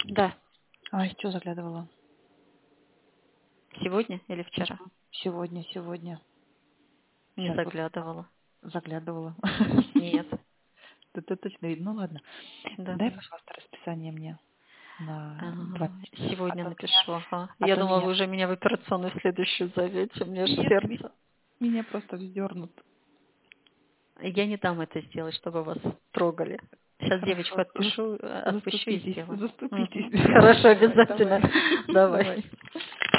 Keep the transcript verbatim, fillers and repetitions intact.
Да. А что заглядывала? Сегодня или вчера? Сегодня, сегодня. Не Сейчас вот заглядывала. заглядывала. Нет. Да это точно видно. Ну ладно. Дай, Давай. пожалуйста, расписание мне на Ага. двадцать часов. А Сегодня то напишу. меня, Ага. а Я то думала, меня, вы уже меня в операционную следующую зовете. У меня же нет, ми- сердце. меня просто вздернут. Я не дам это сделать, чтобы вас трогали. Сейчас девочку Хорошо. Зас- отпишу, отпущу и Заступитесь, сделаю. Мгм. заступитесь. Хорошо, Давай, обязательно. давай. Давай. Давай.